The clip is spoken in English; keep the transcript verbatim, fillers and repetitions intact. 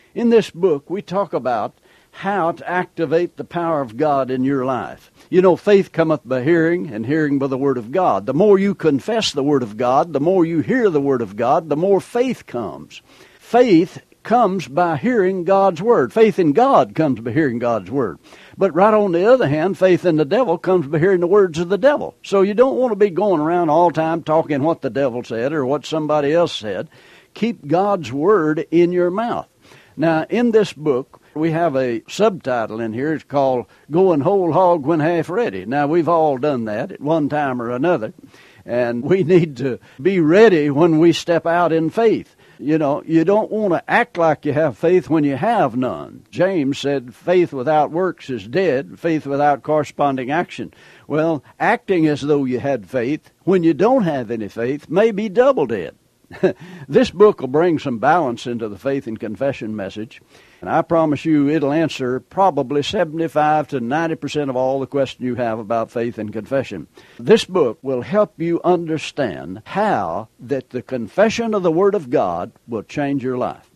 In this book, we talk about how to activate the power of God in your life. You know, faith cometh by hearing, and hearing by the Word of God. The more you confess the Word of God, the more you hear the Word of God, the more faith comes. Faith comes by hearing God's Word. Faith in God comes by hearing God's Word. But right on the other hand, faith in the devil comes by hearing the words of the devil. So you don't want to be going around all the time talking what the devil said or what somebody else said. Keep God's Word in your mouth. Now, in this book, we have a subtitle in here. It's called Going Whole Hog When Half Ready. Now, we've all done that at one time or another, and we need to be ready when we step out in faith. You know, you don't want to act like you have faith when you have none. James said, faith without works is dead, faith without corresponding action. Well, acting as though you had faith when you don't have any faith may be double dead. This book will bring some balance into the faith and confession message, and I promise you it'll answer probably seventy-five to ninety percent of all the questions you have about faith and confession. This book will help you understand how that the confession of the Word of God will change your life.